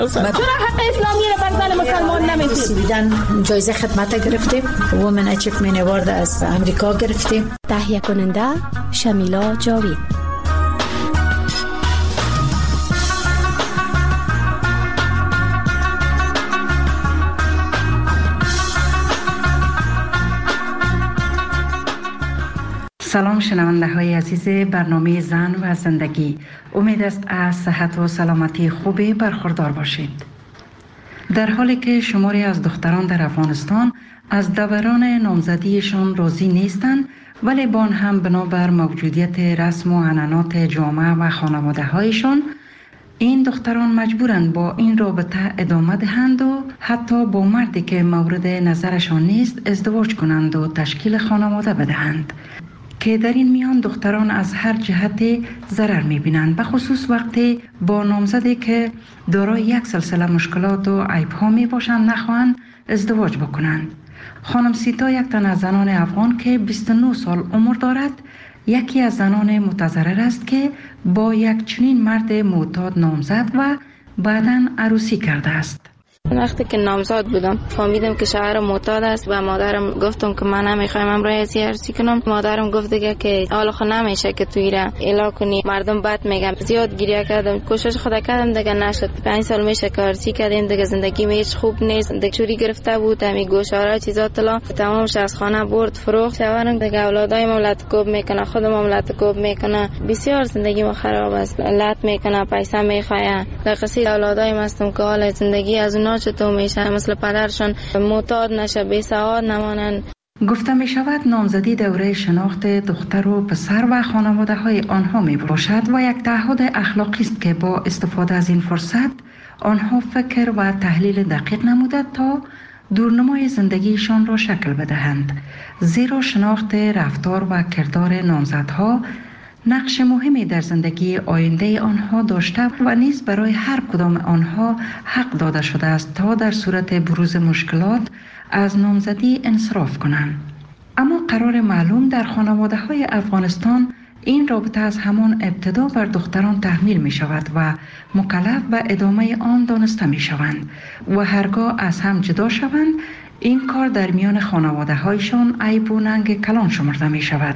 چرا حق اسلامی را بر زن مسلمان نمیدید؟ سویدن جایزه خدمت گرفتیم، وومن اچیومنت اوارد از امریکا گرفتیم. تهیه کننده شمیلا جاوید. سلام شنونده های عزیز برنامه زن و زندگی، امید است از صحت و سلامتی خوبی برخوردار باشید. در حالی که شماری از دختران در افغانستان از دوران نامزدیشان راضی نیستند، ولی با آن هم بنابر موجودیت رسم و عنعنات جامعه و خانواده هایشان، این دختران مجبورند با این رابطه ادامه دهند و حتی با مردی که مورد نظرشان نیست ازدواج کنند و تشکیل خانواده بدهند، که در این میان دختران از هر جهت ضرر می‌بینند، به خصوص وقتی با نامزدی که دارای یک سلسله مشکلات و عیب‌ها میباشند نخواهند ازدواج بکنند. خانم سیتا یک تن از زنان افغان که 29 سال عمر دارد، یکی از زنان متضرر است که با یک چنین مرد معتاد نامزد و بعداً عروسی کرده است. وقتی که نامزد بودم فهمیدم که شوهر معتاد است و مادرم گفتم که من نمیخوایم امروز عروسی کنم. مادرم گفت دیگه که حالا خود نمیشه که توی را اعلام کنی، مردم بد میگن. زیاد گریه کردم، کوشش خود کردم دیگه نشد. 5 سال میشه که عروسی کردیم دیگه، زندگی هیچ خوب نیست. دیگه چوری گرفته بود، همین گوشواره چیزا طلا تمامش از خانه برد فروخت. شوهرم دیگه اولادای مملت کوب میکنه، خودم مملت کوب میکنه. بسیار زندگی ما خراب است، لط میکنه، پیسه میخواه. در قصه اولادای مستم که حال زندگی از اونا چطور میشه، مثل پدرشون معتاد نشه، بی سواد نمانن. گفته می شود نامزدی دوره شناخت دختر و پسر و خانواده های آنها می باشد و یک تعهد اخلاقی است که با استفاده از این فرصت آنها فکر و تحلیل دقیق نموده تا دورنمای زندگیشان را شکل بدهند، زیرا شناخت رفتار و کردار نامزدها نقش مهمی در زندگی آینده آنها داشته و نیز برای هر کدام آنها حق داده شده است تا در صورت بروز مشکلات از نامزدی انصراف کنند. اما قرار معلوم در خانواده های افغانستان این رابطه از همان ابتدا بر دختران تحمیل می شود و مکلف به ادامه آن دانسته می شوند و هرگاه از هم جدا شوند این کار در میان خانواده هایشان عیب و ننگ کلان شمرده می شود.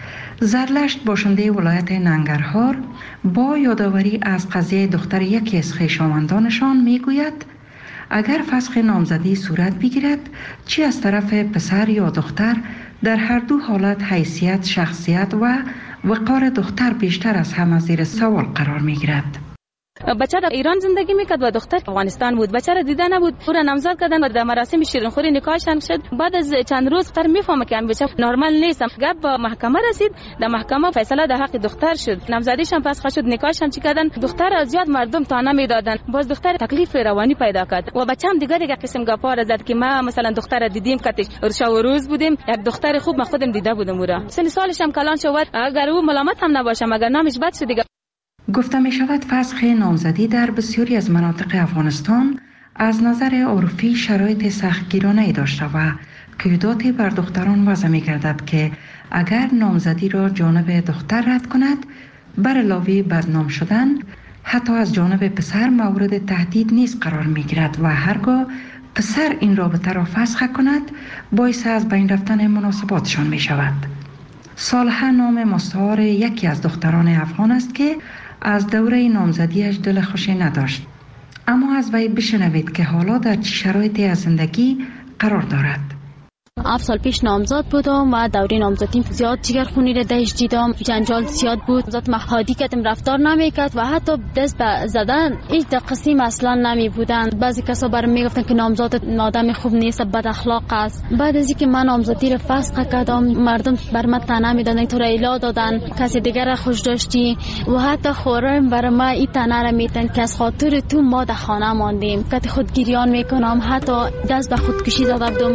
زرلشت باشنده ولایت ننگرهار با یادآوری از قضیه دختر یکی از خویشاوندانشان میگوید اگر فسخ نامزدی صورت بگیرد، چی از طرف پسر یا دختر، در هر دو حالت حیثیت، شخصیت و وقار دختر بیشتر از همه زیر سوال قرار میگیرد. بچه در ایران زندگی میکرد و دختر افغانستان بود. بچه را دیده نبود، او را نامزد کردن و در مراسم شیرینخوری نکاحشان شد. بعد از چند روز دختر میفهمه که بچه نرمال نیست. گپ به محکمه رسید، در محکمه فیصله در حق دختر شد. نامزدیشان پس شد، نکاحشان چی کردن، دختر از زیاد مردم تانه میدادن. باز دختر تکلیف روانی پیدا کرد و بچه‌م دیگه قسم گپا را زد که ما مثلا دختر دیدیم کاتش شب و روز بودیم، یک دختر خوب ما خودم دیده بودم. او را سن سالش هم کلان شد، اگر او ملامت هم نباشه مگر نامش بد شد دیگه. گفته می شود فسخ نامزدی در بسیاری از مناطق افغانستان از نظر عرفی شرایط سختگیرانه‌ای داشته و قیوداتی بر دختران وضع می گردد که اگر نامزدی را جانب دختر رد کند، بر علاوه بدنام شدن حتی از جانب پسر مورد تهدید نیز قرار می گیرد و هرگاه پسر این رابطه را فسخ کند باعث از بین رفتن مناسباتشان می شود. صالحه نام مستعار یکی از دختران افغان است که از دوره نامزدیش دل خوشی نداشت، اما از وی بشنوید که حالا در چه شرایطی از زندگی قرار دارد. 7 سال پیش نامزد بودم و دوره نامزدیم زیاد جگرخونی را دهش دیدم، جنجال زیاد بود، ذات محادی کردم، رفتار نمیکرد و حتی دست به زدن هیچ قسم اصلا نمی بودن. بعضی کسا برام میگفتن که نامزد آدم خوب نیست، بد اخلاق است. بعد از اینکه من نامزدی را فسخ کردم، مردم بر من طعنه میدادن، تو را الا دادن، کسی دیگر را خوش داشتی و حتی خورم بر ما این طعنه را میدن که از خاطر تو ما در خانه ماندیم. که خودگیریان میکنم، حتی دست به خودکشی زده بودم.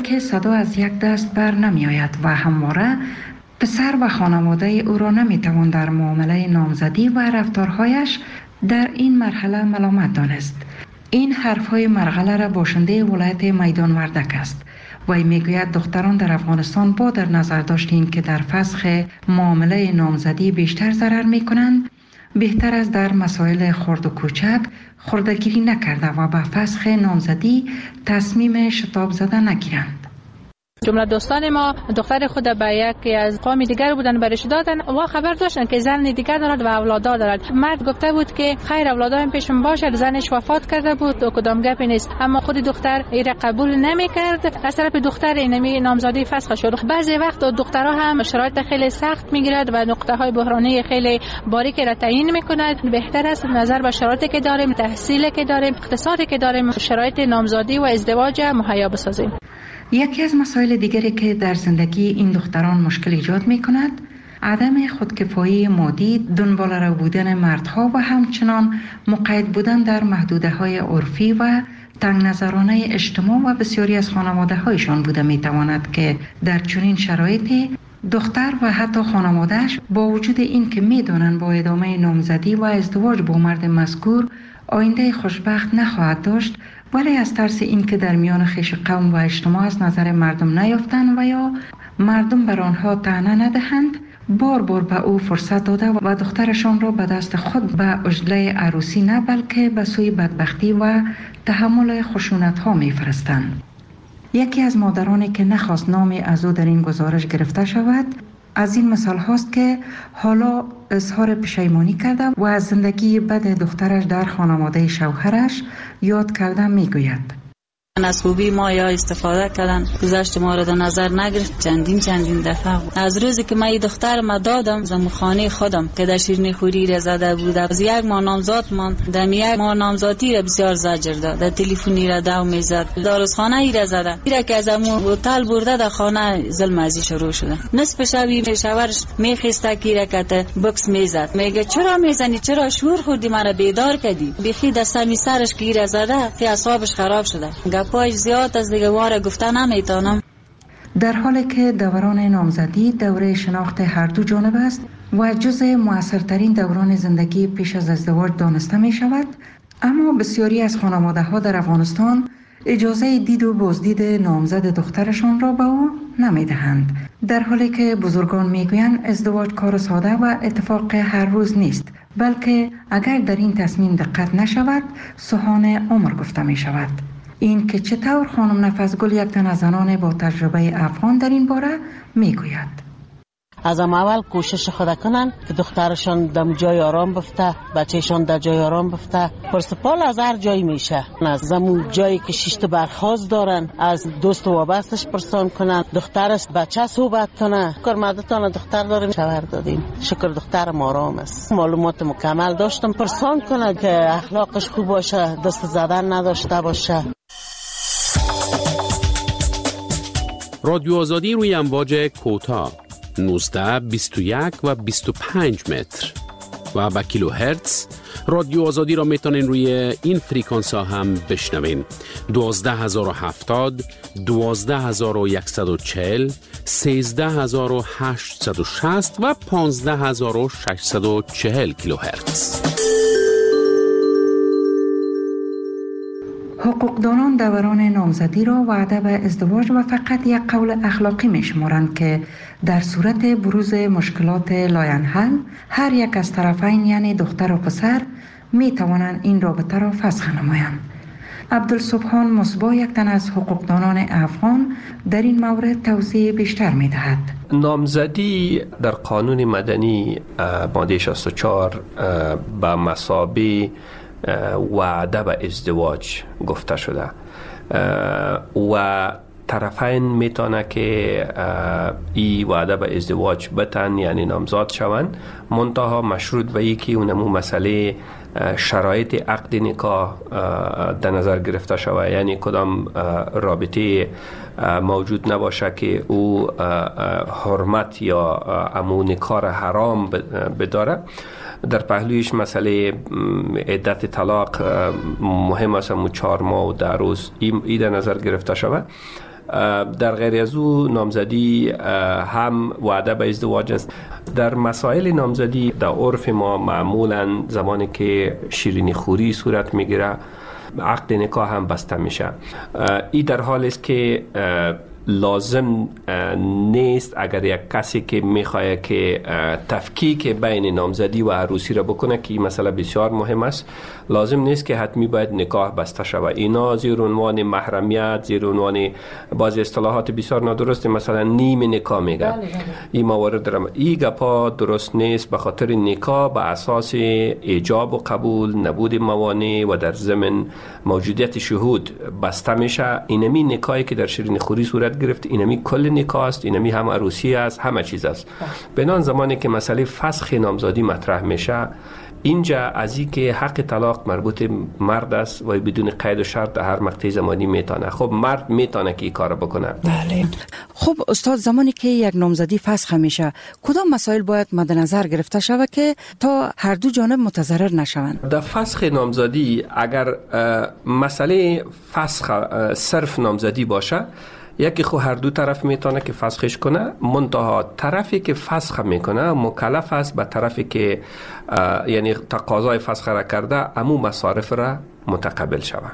که صدا از یک دست بر نمی آید و همواره پسر و خانواده او را نمی توان در معامله نامزدی و رفتارهایش در این مرحله ملامت دانست. این حرفهای مرغله را باشنده ولایت میدان وردک است. وی میگوید دختران در افغانستان با در نظر داشتیم که در فسخ معامله نامزدی بیشتر ضرر می کنند، بهتر است در مسائل خرد و کوچک خردگیری نکرده و به فسخ نامزدی تصمیم شتاب زده نگیرند. جمله دوستان ما دختر خود به یکی از قوم دیگر بودن برش دادن و خبر داشتن که زن دیگر دارد و اولادها دارد. مرد گفته بود که خیر اولادام پیشم باشد، زنش وفات کرده بود و کدام گپی نیست، اما خود دختر این قبول نمی کرد. از طرف دختر اینمی نامزادی فسخ شد. بعضی وقت دخترها هم شرایط خیلی سخت میگیرد و نقطه های بحرانی خیلی باریکی را تعیین میکند. بهتر است نظر به شرایطی که داریم، تحصیلی که داریم، اقتصادی که داریم، شرایط نامزادی و ازدواج مهیا بسازیم. یکی از مسائل دیگری که در زندگی این دختران مشکل ایجاد می کند عدم خودکفایی مادی، دنبال رو بودن مردها و همچنان مقید بودن در محدوده های عرفی و تنگ نظرانه اجتماع و بسیاری از خانواده هایشان بوده می تواند که در چنین شرایطی دختر و حتی خانوادهش با وجود این که می دانند با ادامه نامزدی و ازدواج با مرد مذکور آینده خوشبخت نخواهد داشت، ولی از ترس این که در میان خویش قوم و اجتماع از نظر مردم نیافتند و یا مردم بر آنها طعنه ندهند، بار بار به او فرصت داده و دخترشان را به دست خود به عجله عروسی نه بلکه به سوی بدبختی و تحمل خشونت ها می فرستند. یکی از مادرانی که نخواست نامی از او در این گزارش گرفته شود از این مثال هاست که حالا اظهار پشیمانی کرده و از زندگی بد دخترش در خانواده شوهرش یاد کرده می گوید. از خوبی ما یا استفاده کردن، گذشت ما را در نظر نگرفت. چندین دفعه از روزی که من این دختر ما دادم زمخانه خودم که در شیرینی خوری را زده بود، از یک ماه نامزاد من در یک ماه نامزادی را بسیار زجر داد، در تلفنی را دو میزد، داروخانه ای را زده، ایرا که از امون هتل برده در خانه ظلم ازی شروع شده. نصف شبی شوهرش میخسته که رکته بکس میزد، میگه چرا میزنی، چرا شور خوردی، مرا بیدار کردی. بخی دستمی سرش که را زده که اعصابش خراب شده. پای زیاد از دیگه واره گفته نمیتونم. در حالی که دوران نامزدی دوره شناخت هر دو جانب است و جزء موثرترین دوران زندگی پیش از ازدواج دانسته می شود، اما بسیاری از خانواده ها در افغانستان اجازه دید و بازدید نامزد دخترشان را به او نمی دهند، در حالی که بزرگان می گویند ازدواج کار ساده و اتفاق هر روز نیست، بلکه اگر در این تصمیم دقت نشود سوهان عمر گفته می شود. این که چطور خانم نفسگل یک تن از زنان با تجربه افغان در این باره میگوید. از اول کوشش خود کنن که دخترشان در جای آرام بفته، بچهشان در جای آرام بفته. پرسپال از هر جایی میشه، از زمون جایی که شیشت برخواست دارن از دوست و وابستش پرسان کنن، دخترش بچه صحبت کنه. کارمدتان دختر داریم، شوهر دادیم، شکر دخترم آرام است، معلومات مکمل داشتم، پرسان کنه که اخلاقش خوب باشه، دست زدن نداشته باشه. رادیو آزادی روی امواج کوتاه 19, 21 و 25 متر و با کیلو هرتز. رادیو آزادی را میتونین روی این فریکانس ها هم بشنوین: 12070, 12140, 13860 و 15640 کیلو هرتز. حقوقدانان دوران نامزدی را وعده به ازدواج و فقط یک قول اخلاقی می شمارند که در صورت بروز مشکلات لاینحل هر یک از طرفین یعنی دختر و پسر می توانند این رابطه را فسخ نمایند. عبدالسبحان مصباح یک تن از حقوقدانان افغان در این مورد توضیح بیشتر می دهد. نامزدی در قانون مدنی ماده 64 به مثابه وعده به ازدواج گفته شده و طرفین میتونه که ای وعده به ازدواج بتن یعنی نامزاد شوند، منتها مشروط به یکی اونمو مسئله شرایط عقد نکاح در نظر گرفته شود، یعنی کدام رابطه موجود نباشه که او حرمت یا امو نکاح حرام بداره. در پهلویش مسئله عدت طلاق مهم است، 4 ماه و 10 روز ای در نظر گرفته شود. در غیر از او نامزدی هم وعده به ازدواج است. در مسائل نامزدی در عرف ما معمولا زمانی که شیرینی خوری صورت میگیره عقد نکاح هم بسته میشه. این در حال است که لازم نیست اگر یک کسی که میخواد که تفکیک بین نامزدی و عروسی را بکنه که این مسئله بسیار مهم است، لازم نیست که حتمی باید نکاح بسته شود. اینا زیر عنوان محرمیت، زیر عنوان بعضی اصطلاحات بسیار نادرست مثلا نیم نکاح میگه. این موارد این گپا درست نیست، به خاطر نکاح به اساس ایجاب و قبول، نبود موانع و در ضمن موجودیت شهود بسته میشه. اینمی نکاحی که در شیرین خوری صورت گرفت اینمی کل نکاح است، اینمی هم عروسی است، همه چیز است. بنان زمانی که مسئله فسخ نامزدی مطرح میشه، اینجا از این که حق طلاق مربوط مرد است و بدون قید و شرط در هر مقطع زمانی میتونه. خب مرد میتونه که این کار بکنه. بله. خب استاد، زمانی که یک نامزدی فسخ میشه کدام مسائل باید مد نظر گرفته شود که تا هر دو جانب متضرر نشوند؟ در فسخ نامزدی اگر مسئله فسخ صرف نامزدی باشه، یکی خو هر دو طرف میتونه که فسخش کنه، منتها طرفی که فسخ میکنه مکلف است به طرفی که یعنی تقاضای فسخ را کرده امو مصارف را متقبل شود.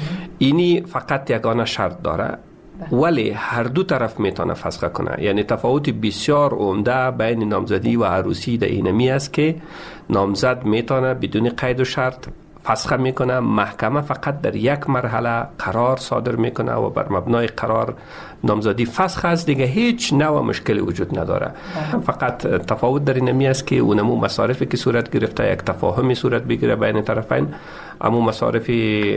اینی فقط یگانه شرط داره، ولی هر دو طرف میتونه فسخ کنه. یعنی تفاوت بسیار عمده بین نامزدی و عروسی در اینمی است که نامزد میتونه بدون قید و شرط فسخ میکنه، محکمه فقط در یک مرحله قرار صادر میکنه و بر مبنای قرار نامزدی فسخ است، دیگه هیچ نوع مشکلی وجود نداره. فقط تفاوت در اینمی است که اونمو مصارفی که صورت گرفته یک تفاهمی صورت بگیره بین طرفین، اما مصارف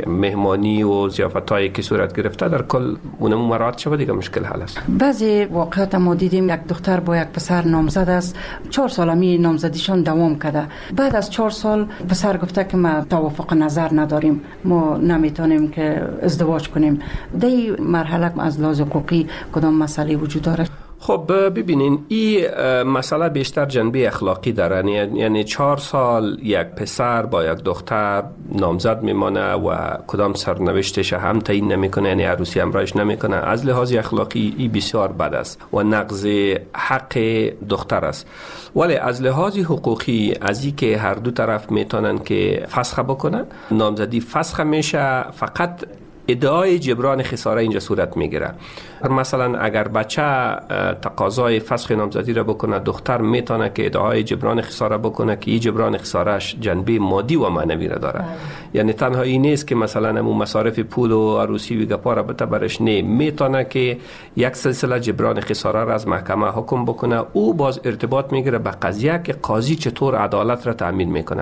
مهمانی و ضیافتایی که صورت گرفته در کل اونمو مراعات شود، دیگه مشکل حل است. بعضی واقعات ما دیدیم یک دختر با یک پسر نامزد است، 4 سال می نامزدیشان دوام کرده. بعد از 4 سال پسر گفته که ما توافق نظر نداریم، ما نمیتونیم که ازدواج کنیم. در مرحله از لحاظ حقوقی کدام مسئله وجود داره؟ خب ببینین، این مسئله بیشتر جنبه اخلاقی داره. یعنی 4 سال یک پسر با یک دختر نامزد میمانه و کدام سرنوشتش هم تعیین نمیکنه، یعنی عروسی همراهش نمیکنه. از لحاظ اخلاقی این بسیار بد است و نقض حق دختر است. ولی از لحاظ حقوقی از این که هر دو طرف میتونن که فسخ بکنن، نامزدی فسخ میشه، فقط ادعای جبران خساره اینجا صورت میگیره. مثلا اگر بچه تقاضای فسخ نامزدی را بکنه، دختر میتونه که ادعای جبران خساره بکنه که این جبران خسارهش جنبه مادی و معنوی را داره. یعنی تنها این نیست که مثلا همون مصارف پول و عروسی و گپا را بته برش، نه، میتونه که یک سلسله جبران خساره را از محکمه حکم بکنه. او باز ارتباط میگیره به قضیه که قاضی چطور عدالت را تامین میکنه.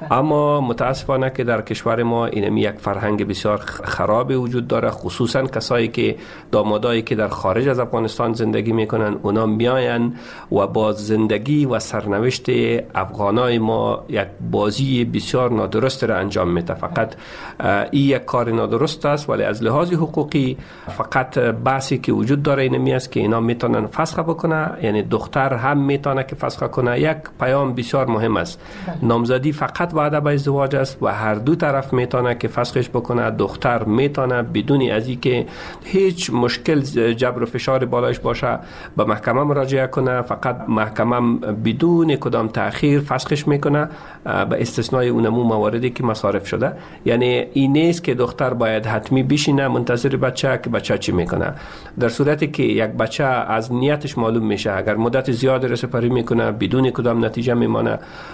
اما متاسفانه که در کشور ما اینمی یک فرهنگ بسیار خراب وجود داره، خصوصا کسایی که دامادایی که در خارج از افغانستان زندگی میکنن، اونا میاین و با زندگی و سرنوشت افغانای ما یک بازی بسیار نادرست را انجام میده. فقط این یک کار نادرست است، ولی از لحاظ حقوقی فقط بحثی که وجود داره اینمی است که اینا میتونن فسخ بکنه، یعنی دختر هم میتونه که فسخ کنه. یک پیام بسیار مهم است، نامزدی فقط وعده به ازدواج است و هر دو طرف میتونه که فسخش بکنه. دختر میتونه بدون از اینکه هیچ مشکل جبر و فشار بالایش باشه به محکمه مراجعه کنه، فقط محکمه بدون کدام تأخیر فسخش میکنه به استثنای اونمو مواردی که مصارف شده. یعنی این نیست که دختر باید حتمی بشینه منتظر بچه که بچه چی میکنه. در صورتی که یک بچه از نیتش معلوم میشه، اگر مدت زیاد رسپاری میکنه بدون کدام نتیجه میمانه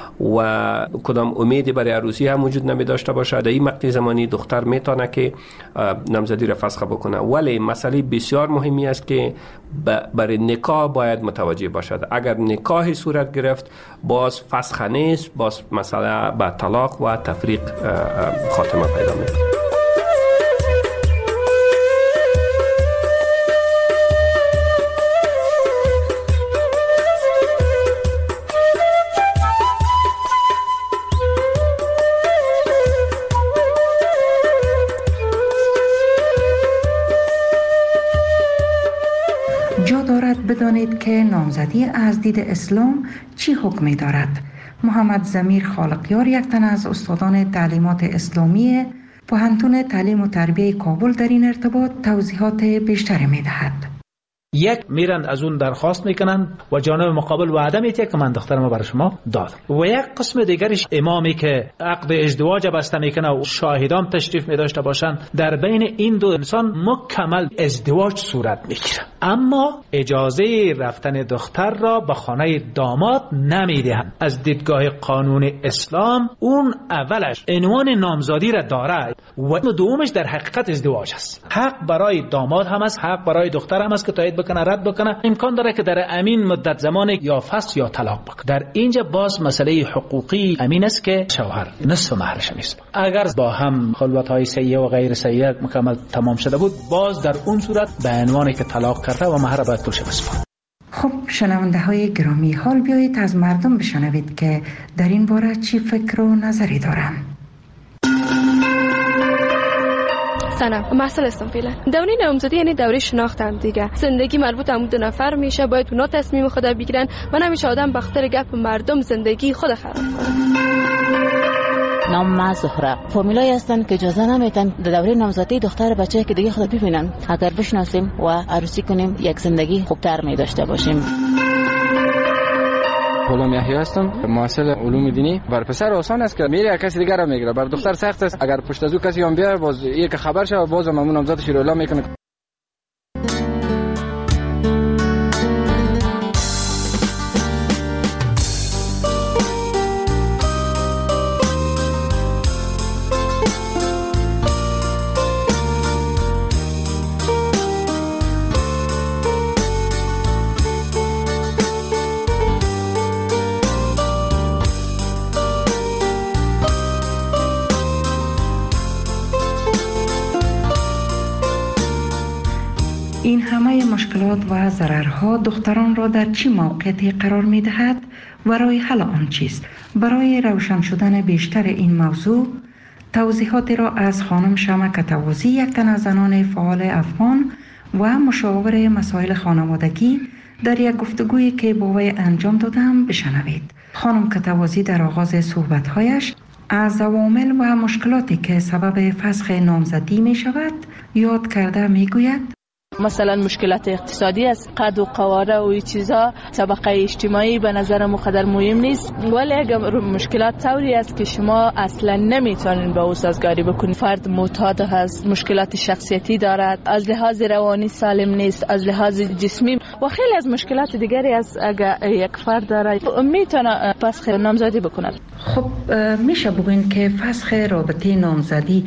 و کدام امیدی برای عروسی هم وجود نمی داشته باشه، در این مقطع زمانی دختر میتونه که نامزدی را فسخ بکنه. ولی مسئله بسیار مهمی است که برای نکاح باید متوجه باشد. اگر نکاح صورت گرفت باز فسخ نیست، باز مسئله به طلاق و تفریق خاتمه پیدا میکنه. جا دارد بدانید که نامزدی از دید اسلام چی حکمی دارد. محمد ضمیر خالقیار یک تن از استادان تعلیمات اسلامی پوهنتون تعلیم و تربیه کابل در این ارتباط توضیحات بیشتری می‌دهد. یک میرن از اون درخواست میکنن و جانب مقابل وعده میده که من دخترمو برای شما دادم و یک قسم دیگرش امامی که عقد ازدواج بسته میکنه و شاهدان تشریف میداشته باشن، در بین این دو انسان مکمل ازدواج صورت میگیره، اما اجازه رفتن دختر را به خانه داماد نمیدهند. از دیدگاه قانون اسلام اون اولش عنوان نامزادی را داره و دومش در حقیقت ازدواج است. حق برای داماد هم است، حق برای دختر هم است که تایید بکنه، رد بکنه. امکان داره که در امین مدت زمان یا فسخ یا طلاق بکنه. در اینجا باز مسئله حقوقی امین است که شوهر نصف مهرش میسپاره. اگر با هم خلوت‌های سیئه و غیر سیئه مکمل تمام شده بود، باز در اون صورت به عنوان که طلاق کرده و مهر باید پولش بسپاره. خب شنونده های گرامی، حال بیایید از مردم بشنوید که در این باره چی فکر و نظری دارند. سلام، محصل هستم فعلا. دوره نامزدی یعنی دوره شناخت هم دیگه. زندگی مربوط هم دو نفر میشه، باید اونا تصمیم خود بگیرن و نمیشه آدم به خاطر گپ مردم زندگی خود خراب کنه. نام ما زهره. فامیلایی هستن که اجازه نمیدن در دوره نامزدی دختر بچه‌ای که دیگه خود ببینن. اگر بشناسیم و عروسی کنیم یک زندگی خوبتر می داشته باشیم. غلام یحیی هستم، محصل علوم دینی. بر پسر آسان است که میره کسی دیگر را میگیره، بر دختر سخت است. اگر پشت از او کسی هم بیاد باز یک خبر شه و باز همون نامزدش رو اعلام میکنه. این همه مشکلات و ضررها دختران را در چه موقعیتی قرار می دهد و راه حل آن چیست؟ برای روشن شدن بیشتر این موضوع توضیحاتی را از خانم شمک توازی، یک تن از زنان فعال افغان و مشاور مسائل خانوادگی، در یک گفتگویی که با وی انجام دادم بشنوید. خانم کتوازی در آغاز صحبت‌هایش از عوامل و مشکلاتی که سبب فسخ نامزدی می شود یاد کرده می گوید: مثلا مشکلات اقتصادی است، قد و قواره و این چیزا، طبقه اجتماعی به نظر مقدر مهم نیست، ولی اگر مشکلات طوری است که شما اصلا نمیتونین با او سازگاری بکنید. فرد معتاد هست، مشکلات شخصیتی دارد، از لحاظ روانی سالم نیست، از لحاظ جسمی و خیلی از مشکلات دیگری است. اگر یک فرد داره میتونه فسخ نامزدی بکند. خب میشه بگوین که فسخ رابطه نامزدی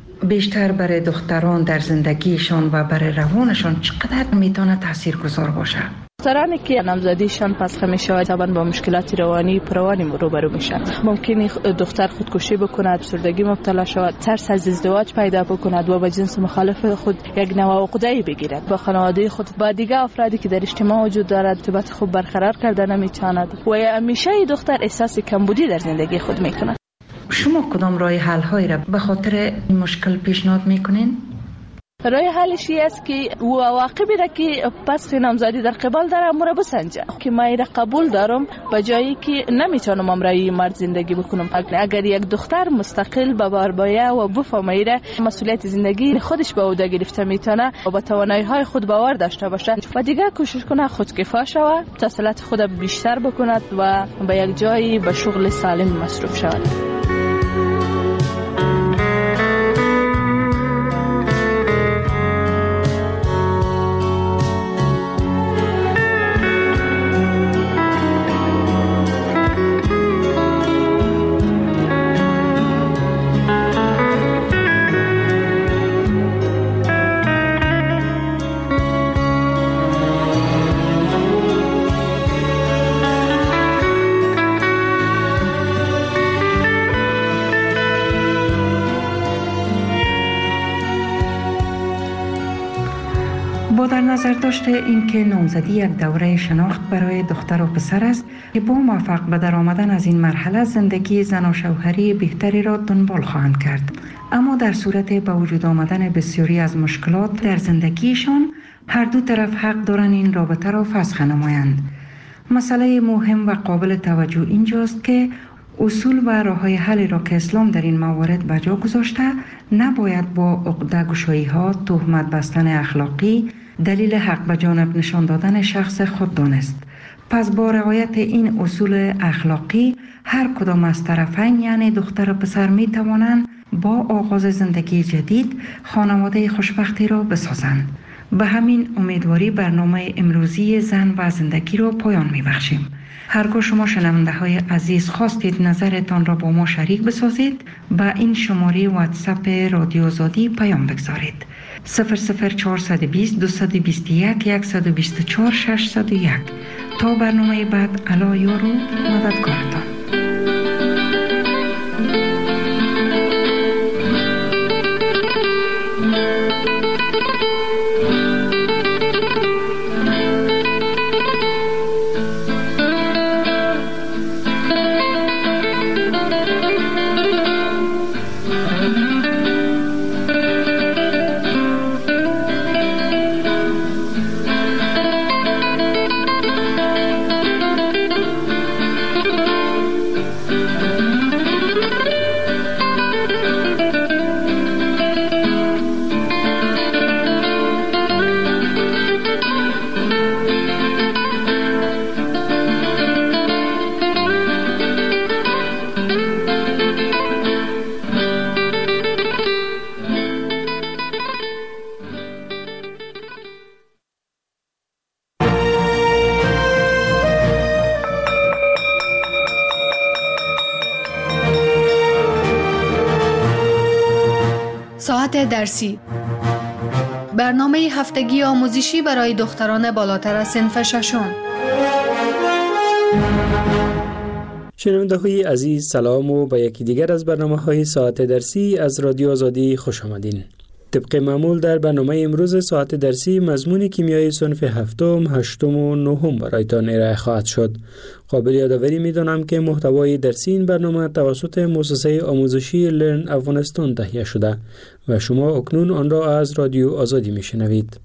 بیشتر برای دختران در زندگیشان و برای روانشان چقدر میتونه تاثیرگذار باشه؟ دخترانی که نامزدیشان فسخ میشه طبعا با مشکلات روانی پروانی روبرو میشن. ممکنه دختر خودکشی بکند، افسردگی مبتلا شود، ترس از ازدواج پیدا بکند و با جنس مخالف خود یک نوع عقده‌ای بگیرد. با خانواده خود، با دیگه افرادی که در اجتماع وجود دارد ارتباط خوب برقرار کرده نمیتواند و همیشه دختر احساس کمبودی در زندگی خود میکند. شما کدام راه حل هایی را به خاطر این مشکل پیشنهاد میکنین؟ راه حلش است که او عواقبی را که فسخ نامزدی در قبال داره مرا بسنجه که من را قبول دارم به جایی که نمیتونم امرای مرد زندگی بکنم. اگر یک دختر مستقل به بار بایه و بفهمه مسئولیت زندگی خودش به عهده گرفته میتونه و با توانایی های خود باور داشته باشه و دیگه کوشش کنه خودکفا شود، تحصیلات خود بیشتر بکند و به یک جایی به شغل سالم مصروف شود. با در نظر داشته اینکه نامزدی یک دوره شناخت برای دختر و پسر است که با موفق به در آمدن از این مرحله زندگی زن و شوهری بهتری را دنبال خواهند کرد، اما در صورت به وجود آمدن بسیاری از مشکلات در زندگیشان هر دو طرف حق دارند این رابطه را فسخ نمایند. مسئله مهم و قابل توجه اینجاست که اصول و راه‌های حل را که اسلام در این موارد به جا گذاشته نباید با عقده گشایی ها، تهمت بستن اخلاقی، دلیل حق به جانب نشان دادن شخص خود دانست. پس با رعایت این اصول اخلاقی هر کدام از طرفین یعنی دختر و پسر می توانند با آغاز زندگی جدید خانواده خوشبختی را بسازند. به همین امیدواری برنامه امروزی زن و زندگی را پایان می بخشیم. هرگاه شما شنونده های عزیز خواستید نظرتان را با ما شریک بسازید، به این شماره واتساپ رادیو آزادی پیام بگذارید: 00420 221 124 601. تا برنامه بعد، الا یارو مددکارتان. ساعت درسی، برنامه هفتگی آموزشی برای دختران بالاتر از صنف ششم. شنونده های عزیز، سلام و به یکی دیگر از برنامه های ساعت درسی از رادیو آزادی خوش آمدین. طبق معمول در برنامه امروز ساعت درسی مضمون کیمیای صنف هفتم، هشتم و نهم برایتان ارائه خواهد شد. قابل یادآوری می‌دانم که محتوای درسی این برنامه توسط مؤسسه آموزشی لرن افغانستان تهیه شده و شما اکنون آن را از رادیو آزادی میشنوید.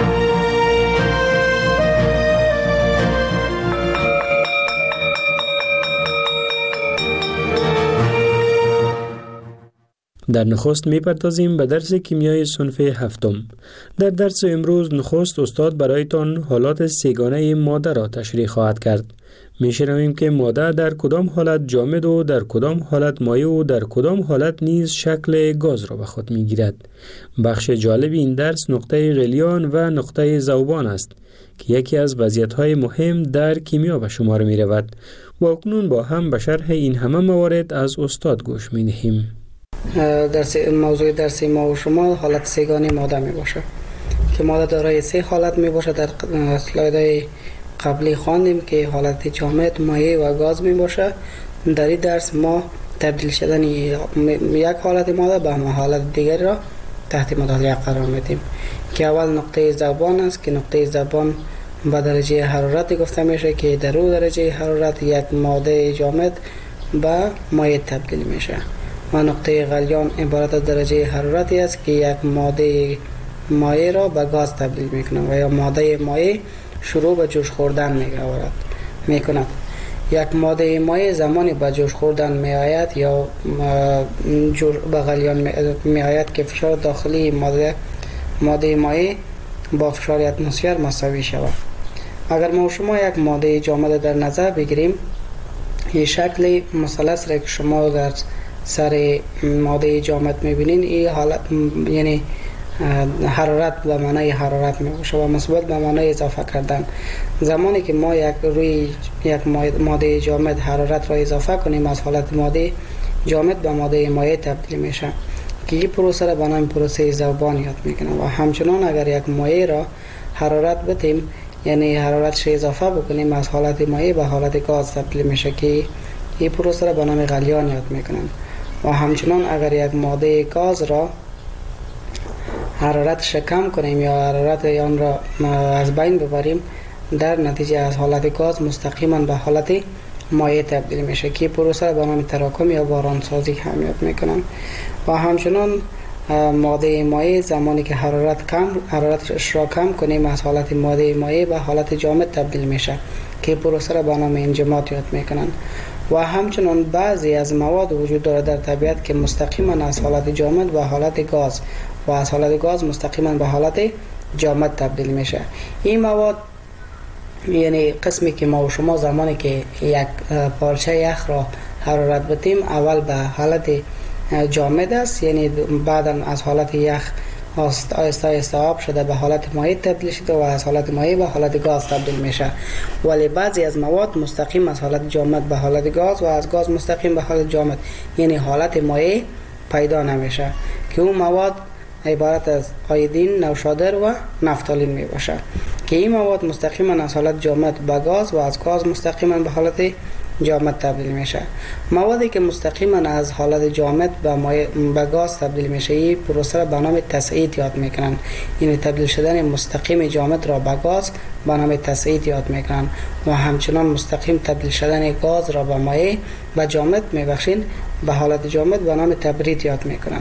در نخست میپردازیم به درس کیمیای صنف هفتم. در درس امروز نخست استاد برایتان حالات سه‌گانه ماده را تشریح خواهد کرد. میشنویم که ماده در کدام حالت جامد و در کدام حالت مایع و در کدام حالت نیز شکل گاز را به خود میگیرد. بخش جالب این درس نقطه غلیان و نقطه ذوبان است که یکی از وضعیت‌های مهم در کیمیا به شمار می‌رود و اکنون با هم به شرح این همه موارد از استاد گوش می‌دهیم. موضوع درسی ما و شما حالت سه‌گانه ماده می باشه که ماده دارای 3 حالت می باشه. در اسلایدهای قبلی خواندیم که حالت جامد، مایع و گاز می باشه. در این درس ما تبدیل شدن یک حالت ماده به حالت دیگر را تحت مطالعه قرار میدیم که اول نقطه ذوبان است که نقطه ذوبان به درجه حرارت گفته میشه که در او درجه حرارت یک ماده جامد به مایع تبدیل میشه و نقطه غلیان عبارت از درجه حرارتی است که یک ماده مایع را به گاز تبدیل میکنه و یا ماده مایع شروع به جوش خوردن میکند. یک ماده مایع زمانی به جوش خوردن میآید یا به غلیان میآید که فشار داخلی ماده مایع با فشار اتمسفر مساوی شود. اگر ما شما یک ماده جامد در نظر بگیریم، این شکل مثلث را که شما در سر ماده جامد میبینین، این حالت یعنی حرارت به معنای حرارت میباشه و مثبت به معنای اضافه کردن. زمانی که ما روی یک ماده جامد حرارت را اضافه کنیم، از حالت ماده جامد به ماده مایع تبدیل میشه که این پروسه را به نام پروسه ذوبان یاد میکنه. و همچنان اگر یک مایع را حرارت بدیم، یعنی حرارتش اضافه بکنیم، از حالت مایع به حالت گاز تبدیل میشه که این پروسه را به نام غلیان یاد میکنن. و همچنان اگر یک ماده گاز را حرارتش کم کنیم یا حرارت آن را از بین ببریم، در نتیجه از حالت گاز مستقیما به حالت مایع تبدیل میشه که پروسه را به نام تراکم یا بارانسازی هم یاد میکنن. و همچنان ماده مایع زمانی که حرارتش را کم کنیم، از حالت ماده مایع به حالت جامد تبدیل میشه که پروسه را به نام انجماد یاد میکنن. و همچنان بعضی از مواد وجود دارد در طبیعت که مستقیما از حالت جامد به حالت گاز و از حالت گاز مستقیما به حالت جامد تبدیل میشه. این مواد یعنی قسمی که ما و شما زمانی که یک پارچه یخ را حرارت بدیم اول به حالت جامد است، یعنی بعدا از حالت یخ آهسته آهسته آب شده به حالت مایع تبدیل شده و از حالت مایع به حالت گاز تبدیل میشه. ولی بعضی از مواد مستقیم از حالت جامد به حالت گاز و از گاز مستقیم به حالت جامد یعنی حالت مایع پیدا نمیشه که اون مواد عبارت از آیودین، نوشادر و نفتالین می باشه که این مواد مستقیما از حالت جامد به گاز و از گاز مستقیما به حالت جامد تبدیل میشه. موادی که مستقیما از حالت جامد به گاز تبدیل میشه این پروسه را به نام تصعید یاد میکنن، یعنی تبدیل شدن مستقیم جامد را به گاز به نام تصعید یاد میکنن و همچنان مستقیم تبدیل شدن گاز را به مایع و جامد میبخشین به حالت جامد به نام تبرید یاد میکنن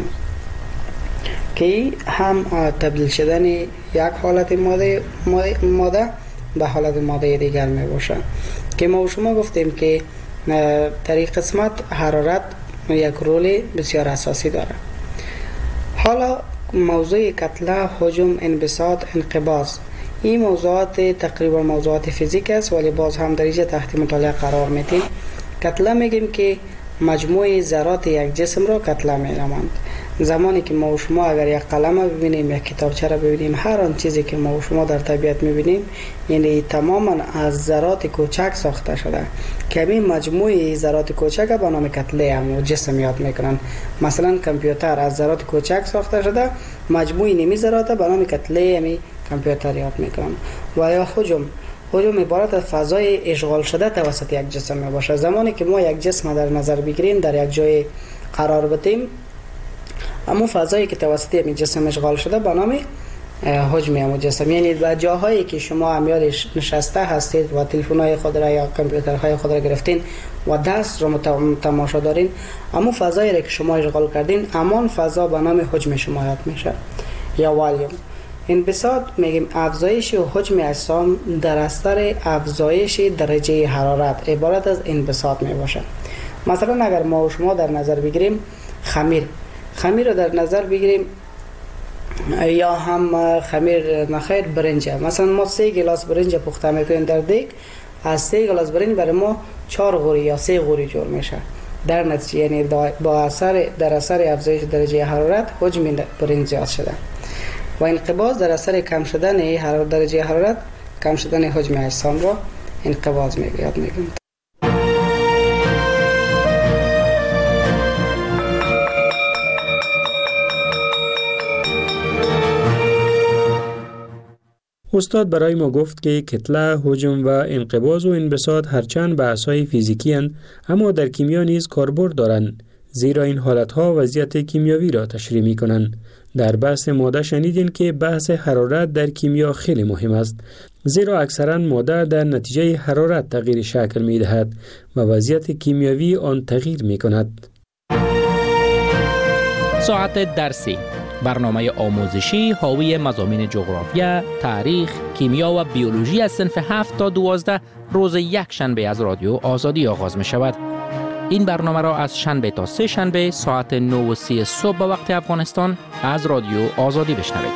که هم تبدیل شدن یک حالت ماده به حالت ماده دیگر می باشه که ما و شما گفتیم که در این قسمت حرارت یک رول بسیار اساسی داره. حالا موضوع کتله، حجم، انبساط، انقباض این موضوعات تقریبا موضوعات فیزیک است ولی باز هم در اینجا تحت مطالعه قرار میدیم. کتله میگیم که مجموع ذرات یک جسم را کتله می‌نامند. زمانی که ما و شما اگر یک قلم ببینیم، یک کتابچه را ببینیم، هر آن چیزی که ما و شما در طبیعت می‌بینیم یعنی تماما از ذرات کوچک ساخته شده که این مجموعه ذرات کوچک به نام کتله هم جسم یاد میکنن. مثلا کامپیوتر از ذرات کوچک ساخته شده، مجموعه نیمی ذرات به نام کتله همی کامپیوتر یاد میکنن. و یا حجم عبارت از فضای اشغال شده توسط یک جسم می باشه. زمانی که ما یک جسم در نظر بگیریم، در یک جای قرار بدیم، اما فضایی که توسط این جسم اشغال شده به نام حجم همون جسم، یعنی به جاهایی که شما امیالش نشسته هستید و تلفن‌های خود را یا کامپیوترهای خود را گرفتین و دست را تماشا دارین، اما فضایی را که شما اشغال کردین امان فضا به نام حجم شما یاد میشه یا والیوم. انبساط میگیم افزایش و حجم اجسام در اثر افزایش درجه حرارت عبارت از انبساط می باشه. مثلا اگر ما و شما در نظر بگیریم خمیر رو در نظر بگیریم یا هم خمیر نخیر برنج، مثلا ما 3 گلاس برنج پخته میکنیم در دیگ، از 3 گلاس برنج برای ما 4 غوری یا 3 غوری جور میشه. در نتیجه یعنی در اثر افزایش درجه حرارت حجم برنج زیاد شده. و انقباض در اثر کم شدن درجه حرارت کم شدن حجم اجسام را انقباض یاد میگیم. استاد برای ما گفت که کتله، حجم و انقباض و انبساط هرچند بحث‌های فیزیکی اند اما در کیمیا نیز کاربرد دارند، زیرا این حالتها وضعیت کیمیاوی را تشریح می‌کنند. در بحث ماده شنیدین که بحث حرارت در کیمیا خیلی مهم است، زیرا اکثرا ماده در نتیجه حرارت تغییر شکل می‌دهد و وضعیت کیمیاوی آن تغییر می‌کند. ساعت درسی، برنامه آموزشی حاوی مضامین جغرافیا، تاریخ، کیمیا و بیولوژی از صنف 7 تا 12 روز یک شنبه از رادیو آزادی آغاز می شود. این برنامه را از شنبه تا 3 شنبه ساعت 9:30 صبح به وقت افغانستان از رادیو آزادی بشنوید.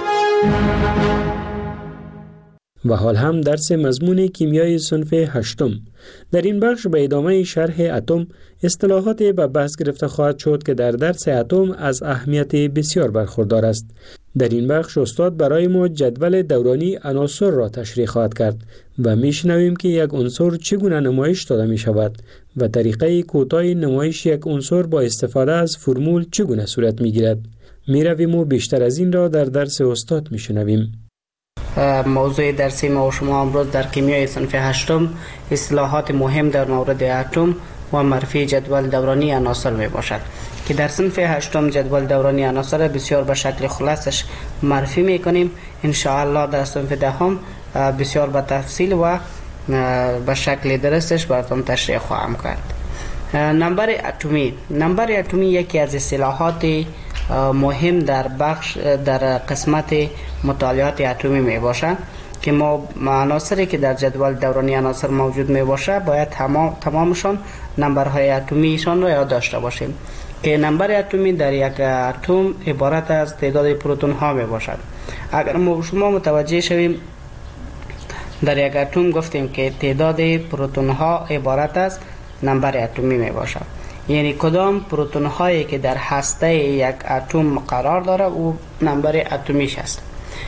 و حال هم درس مضمون کیمیای صنف 8. در این بخش به ادامه شرح اتم اصطلاحات به بحث گرفته خواهد شد که در درس اتم از اهمیت بسیار برخوردار است. در این بخش استاد برای ما جدول دورانی عناصر را تشریح خواهد کرد و میشنویم که یک عنصر چگونه نمایش داده می شود و طریقه کوتاه نمایش یک عنصر با استفاده از فرمول چگونه صورت می گیرد. می رویم و بیشتر از این را در درس استاد می شنویم. موضوع درسی ما و شما امروز در کیمیای صنف 8 اصطلاحات مهم در مورد اتم و معرفی جدول دورانی عناصر می باشد که در صنف 8 جدول دورانی عناصر بسیار به شکل خلاصش معرفی می کنیم. ان شاء الله در صنف 10 بسیار به تفصیل و به شکل درستش براتون تشریح خواهم کرد. نمبر اتمی یکی از اصطلاحات مهم در قسمت مطالعات اتمی می باشد که ما عناصری که در جدول دورانی عناصر موجود می باشه باید تمامشان نمبرهای اتمیشان را یاد داشته باشیم که نمبر اتمی در یک اتم عبارت از تعداد پروتون ها می باشد. اگر شما متوجه شویم در یک اتم گفتیم که تعداد پروتون ها عبارت از نمبر اتمی می باشد، یعنی کدام پروتون هایی که در هسته یک اتم قرار داره او نمبر اتمیش است.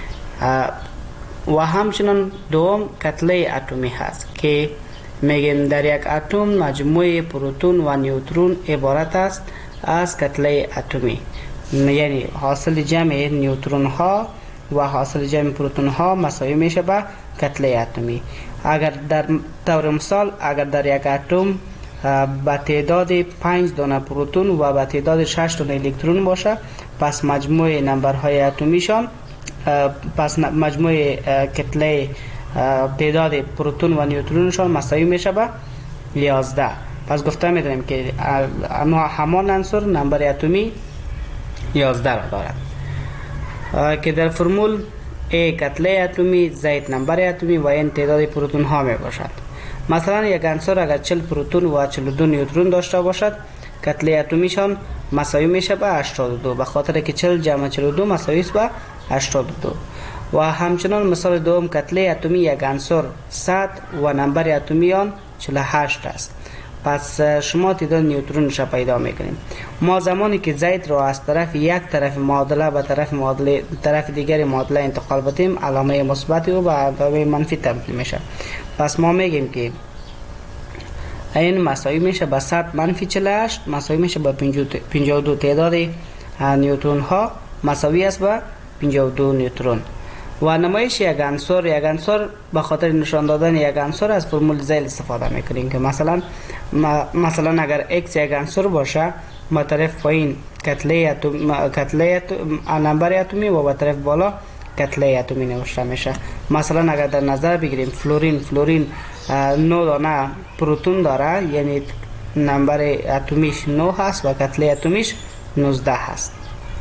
و همچنین دوم کتله اتمی هست که میگیم در یک اتم مجموعه پروتون و نیوترون عبارت است از کتله اتمی، یعنی حاصل جمع نیوترون ها و حاصل جمع پروتون ها مساوی میشه به کتله اتمی. اگر در طور مثال اگر در یک اتم با تعداد 5 دانه پروتون و با تعداد 6 دانه الکترون باشه، پس مجموع نمبرهای اتمیشان پس مجموع کتله تعداد پروتون و نیوترونشان مساوی میشه به 11. پس گفته میدونیم که همان عنصر نمبر اتمی 11 را دارد که در فرمول A کتله اتمی، Z نمبر اتمی و N تعداد پروتون ها می باشد. مثلا یک عنصر اگر 40 پروتون و 42 نیوترون داشته باشد، کتله اتمیشان مساوی میشه به 82 به خاطر که 40 جمع 42 مساوی است به 82. و همچنان مثال دوم کتله اتمی یک عنصر 100 و نمبر اتمی آن 48 است. پس شما تعداد نیوترونش پیدا میکنیم. ما زمانی که زید را از طرف یک طرف معادله به طرف دیگر معادله انتقال بدیم، علامه مثبت و به علامه منفی تبدیل میشه. پس ما میگیم که این مساوی میشه به 100 منفی 48 مساوی میشه به 52. تعداد نیوترون ها مساوی است به 52 نیوترون. و نمایش یک عنصر به خاطر نشان دادن یک عنصر از فرمول زیل استفاده میکنیم که مثلا اگر x یک عنصر باشه، با طرف پایین کتله نمبر اتمی و با طرف بالا کتله اتمی نوشته میشه. مثلا اگر در نظر بگیریم فلورین 9 دانه پروتون داره، یعنی نمبر اتمیش 9 هست و کتله اتمیش 19 هست.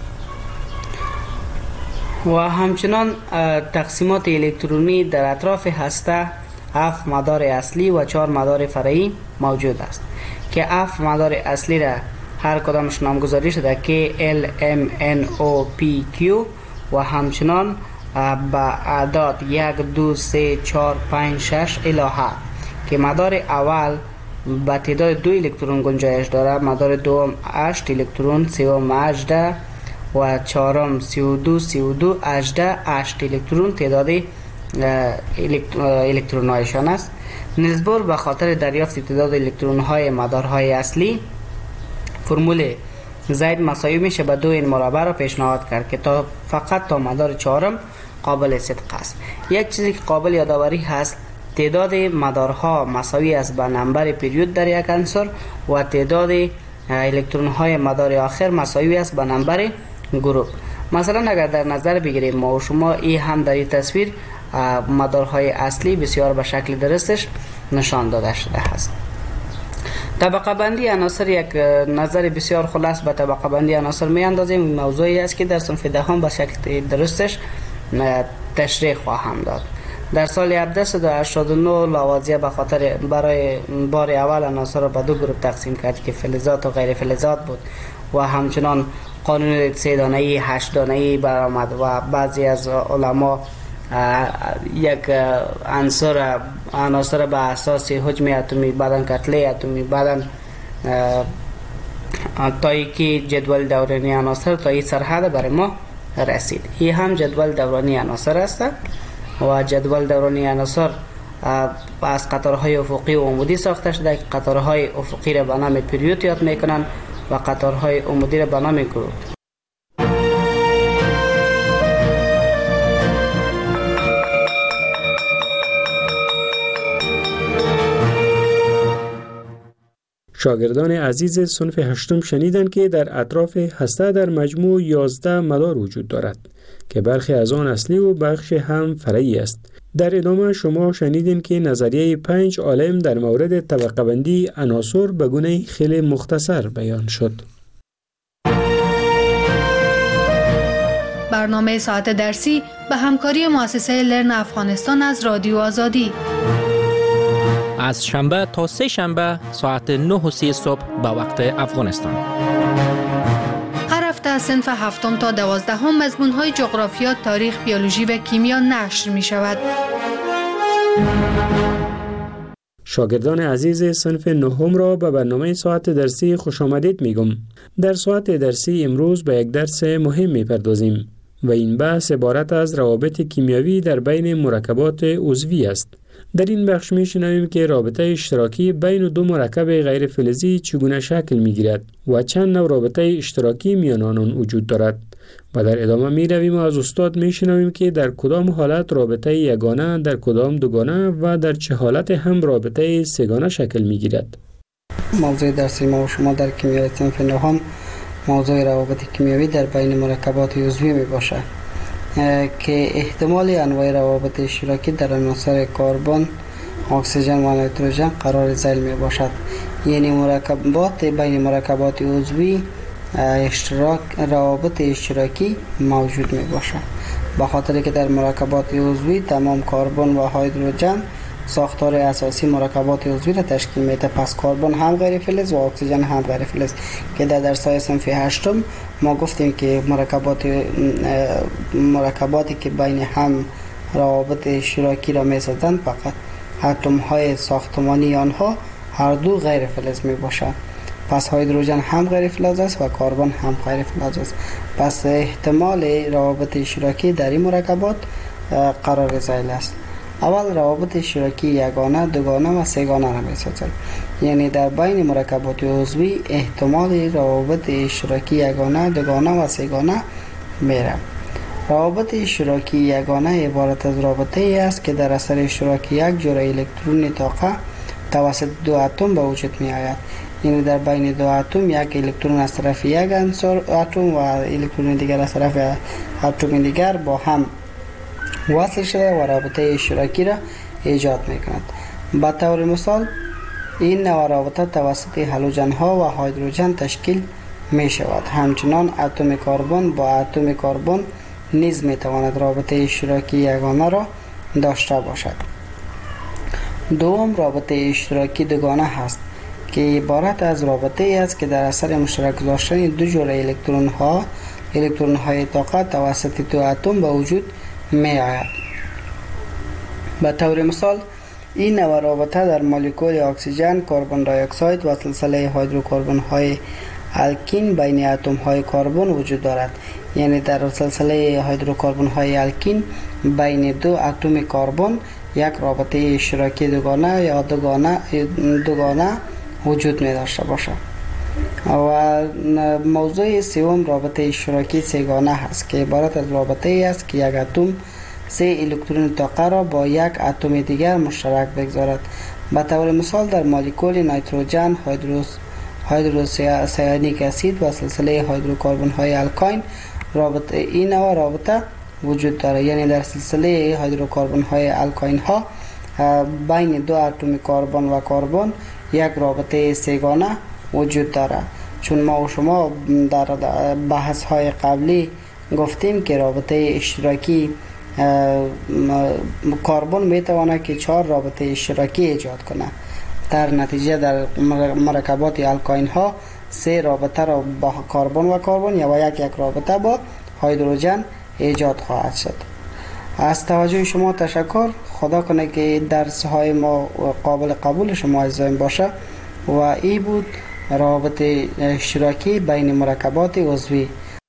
و همچنان تقسیمات الکترونی در اطراف هسته 7 مدار اصلی و 4 مدار فرعی موجود است که 7 مدار اصلی را هر کدامش نامگذاری شده که L M N O P Q و همچنان با اعداد 1 2 3 4 5 6 الی 7 که مدار اول با تعداد 2 الکترون گنجایش داره، مدار دوم 8 الکترون، سوم 18 و چهارم 32 18 8 الکترون تعداد الکترون هایشان است. نیلز بور به خاطر دریافت تعداد الکترون های مدارهای اصلی فرمول زید مساوی میشه به 2 این مربع را پیشنهاد کرد که فقط تا مدار چهارم قابل صدق است. یک چیزی که قابل یادآوری هست، تعداد مدارها مساوی است به نمبر پریود در یک عنصر و تعداد الکترون های مدار آخر مساوی است به نمبر گروپ. مثلا اگر در نظر بگیریم ما و شما این هم در این تصویر مدارهای اصلی بسیار به شکل درستش نشان داده شده است. طبقه بندی عناصر یک نظر بسیار خلاص به طبقه بندی عناصر می اندازیم. موضوعی است که در صنف دهم به شکل درستش تشریح خواهم داد. در سال 1789 لاوازیه به خاطر برای بار اول عناصر را به دو گروه تقسیم کرد که فلزات و غیر فلزات بود و همچنان قانون 3 دانه‌ای 8 دانه‌ای برآمد و بعضی از علما یک عناصر به اساس حجم اتمی، بعدن کتله اتمی، بعدن تا که جدول دورانی عناصر تا این سرحد برای ما رسید. این هم جدول دورانی عناصر است و جدول دورانی عناصر از قطارهای افقی و عمودی ساخته شده که قطارهای افقی را به نام پریود یاد میکنن و قطارهای عمودی را به نام گروپ. شاگردان عزیز صنف هشتم شنیدند که در اطراف هسته در مجموع 11 مدار وجود دارد که برخی از آن اصلی و بخش هم فرعی است. در ادامه شما شنیدین که نظریه 5 عالم در مورد طبقه بندی عناصر به گونه خیلی مختصر بیان شد. برنامه ساعت درسی به همکاری مؤسسه لرن افغانستان از رادیو آزادی. از شنبه تا سه شنبه ساعت 9:30 صبح به وقت افغانستان. هر هفته از صنف 7 تا 12 مضمون‌های جغرافیا، تاریخ، بیولوژی و کیمیا نشر می شود. شاگردان عزیز صنف 9 را به برنامه ساعت درسی خوش آمدید میگم. در ساعت درسی امروز به یک درس مهم میپردازیم و این بحث عبارت از روابط کیمیایی در بین مرکبات عضوی است. در این بخش میشنویم که رابطه اشتراکی بین دو مرکب غیر فلزی چگونه شکل میگیرد و چند نوع رابطه اشتراکی میان آنان وجود دارد. و در ادامه می رویم و از استاد می شنویم که در کدام حالت رابطه یگانه، در کدام دوگانه و در چه حالت هم رابطه سه‌گانه شکل می گیرد. موضوع درسی ما و شما در کیمیای صنف 9 موضوع روابط کیمیایی در بین مرکبات عضوی می باشد که احتمال انواع روابط اشتراکی در عناصر کربن، اکسیژن و نیتروژن قرار ذیل می باشد. یعنی مرکبات بین مرکبات عضوی روابط اشتراکی موجود می باشد. به خاطر که در مرکبات عضوی تمام کربن و هیدروژن ساختار اساسی مرکبات عضوی را تشکیل میده. پس کربن هم غیر فلز و اکسیژن هم غیر فلز که در درس‌های صنف 8 ما گفتیم که مرکباتی که بین هم روابط اشتراکی را میسازند فقط اتم های ساختمانی آنها هر دو غیر فلز می باشند. پس هیدروژن هم غیر فلز است و کربن هم غیر فلز است. پس احتمال روابط اشتراکی در این مرکبات قرار ذیل است. اول روابط اشتراکی یگانه، دوگانه و سه‌گانه را می‌سازند. یعنی در بین مرکبات عضوی احتمال روابط اشتراکی یگانه، دوگانه و سه‌گانه میره. روابط اشتراکی یگانه عبارت از رابطه ای است که در اثر اشتراک یک جرعه الکترون طاقه توسط دو اتم به وجود می آید. یعنی در بین دو اتم یک الکترون از طرف یک اتم و الکترون دیگر از طرف اتم دیگر با هم وصل شده و رابطه اشتراکی را ایجاد می کند. به طور مثال این نوع رابطه توسط هالوژن ها و هیدروژن تشکیل می شود. همچنان اتم کربن با اتم کربن نیز می تواند رابطه اشتراکی یگانه را داشته باشد. دوم رابطه اشتراکی دوگانه هست که عبارت از رابطه ای است که در اثر مشترک گذاشتن دو جرعه الکترون های طاقه توسط دو اتم به وجود می آید. به طور مثال این نوع رابطه در مولکول اکسیژن، کربن دی اکساید و سلسله هیدروکربن های الکین بین اتم های کربن وجود دارد. یعنی در سلسله هیدروکربن های الکین بین دو اتم کربن یک رابطه اشتراکی دوگانه یا دوگانه وجود می داشته باشد. و موضوع سوم رابطه اشتراکی سه‌گانه هست که عبارت از رابطه ای است که یک اتم 3 الکترون طاقه را با یک اتم دیگر مشترک بگذارد. به طور مثال در مولکول نیتروژن، هیدروسیانیک اسید و سلسله هیدروکربن های الکاین این نوع رابطه وجود دارد. یعنی در سلسله هیدروکربن های الکاین ها بین دو اتم کربن و کربن یک رابطه سه‌گانه وجود دارد. چون ما و شما در بحث های قبلی گفتیم که رابطه اشتراکی کربن میتواند که 4 رابطه اشتراکی ایجاد کنه. در نتیجه در مرکبات الکاین ها 3 رابطه را با کربن و کربن یا یک رابطه با هیدروژن ایجاد خواهد شد. از توجه شما تشکر. خدا کنه که درس های ما قابل قبول شما عزیزان باشه. و این بود روابط اشتراکی بین مرکبات عضوی.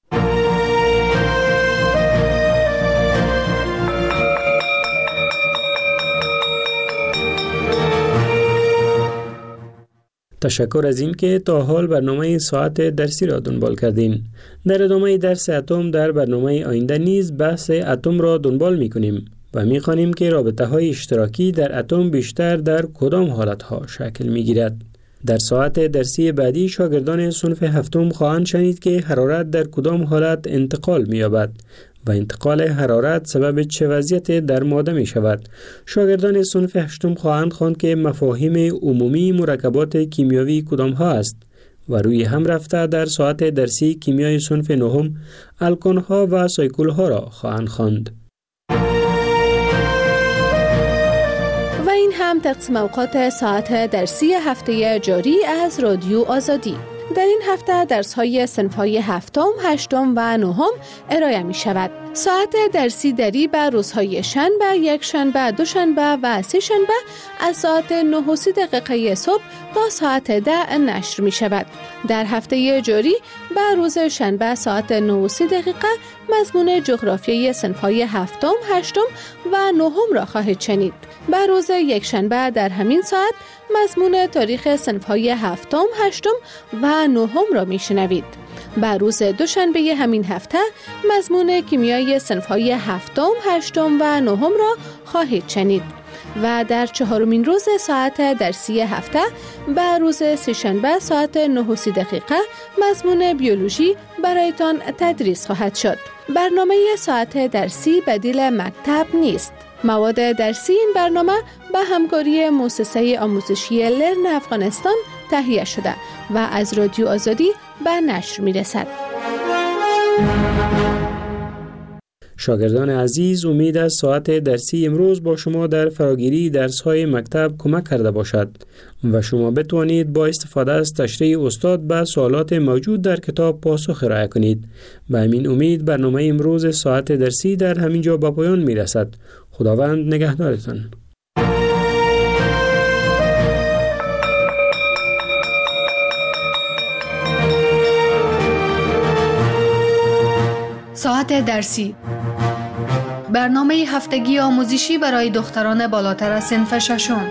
تشکر از این که تا حال برنامه ساعت درسی را دنبال کردین. در ادامه درس اتم در برنامه آینده نیز بحث اتم را دنبال می کنیم و می خوانیم که رابطه های اشتراکی در اتم بیشتر در کدام حالت ها شکل می گیرد. در ساعت درسی بعدی شاگردان صنف 7 خواهند شنید که حرارت در کدام حالت انتقال می یابد و انتقال حرارت سبب چه وضعیت در ماده می شود. شاگردان صنف 8 خواهند خواند که مفاهیم عمومی مرکبات کیمیایی کدام ها است و روی هم رفته در ساعت درسی کیمیای صنف نهم الکانها و سایکلها را خواهند خواند. و این هم تقسیم اوقات ساعت درسی هفته جاری از رادیو آزادی. در این هفته درس‌های صنف‌های هفتم، هشتم و نهم ارائه می‌شود. ساعت درسی دری بر روزهای شنبه، یک شنبه، دوشنبه و سه شنبه از ساعت 9:30 صبح تا ساعت 10 نشر می‌شود. در هفته جاری بر روز شنبه ساعت 9:30 مضمون جغرافیای صنف‌های هفتم، هشتم و نهم را خواهید شنید. بر روز یک شنبه در همین ساعت مضمون تاریخ صنف‌های هفتم، هشتم و نهم را میشنوید. بر روز دوشنبه همین هفته مضمون کیمیای صنف‌های هفتم، هشتم و نهم را خواهید شنید. و در چهارمین روز ساعت درسی هفته بر روز سه‌شنبه ساعت 9:30 مضمون بیولوژی برایتان تدریس خواهد شد. برنامه ساعت درسی بدیل مکتب نیست. مواد درسی این برنامه به همکاری مؤسسه آموزشی لرن افغانستان تهیه شده و از رادیو آزادی به نشر می‌رسد. شاگردان عزیز، امید از ساعت درسی امروز با شما در فراگیری درس‌های مکتب کمک کرده باشد و شما بتوانید با استفاده از تشریح استاد به سوالات موجود در کتاب پاسخ ارائه کنید. به همین امید برنامه امروز ساعت درسی در همین جا به پایان می‌رسد. خداوند نگهدارتان. ساعت درسی، برنامه هفتگی آموزشی برای دختران بالاتر از صنف ششم.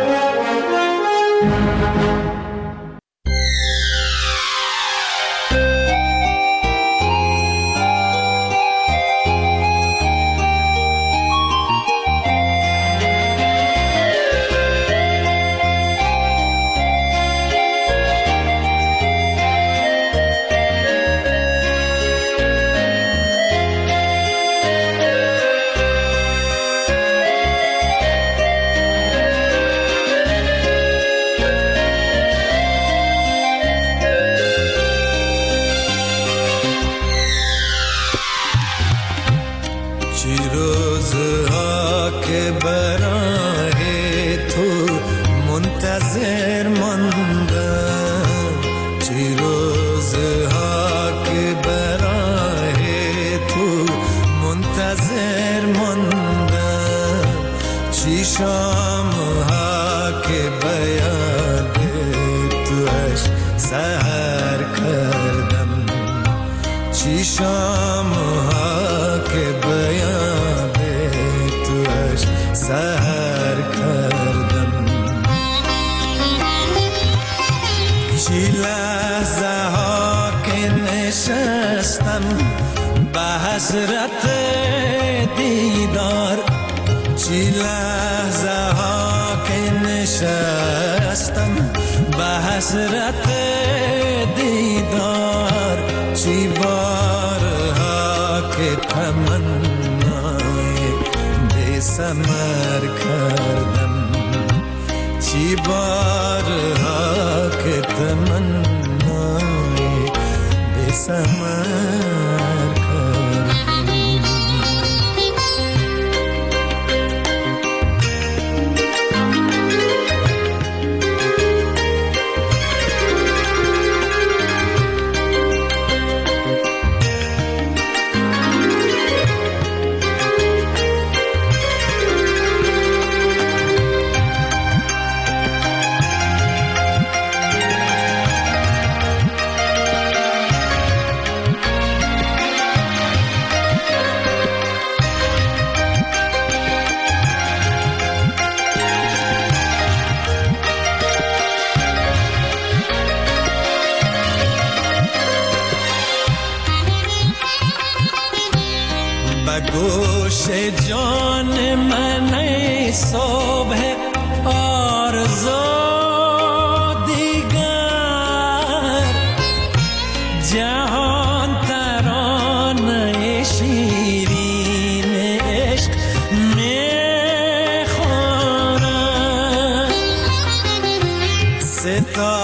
گوش جان من ای صبح آرزو دیگر جهان ترانه شیرین عشق میخورد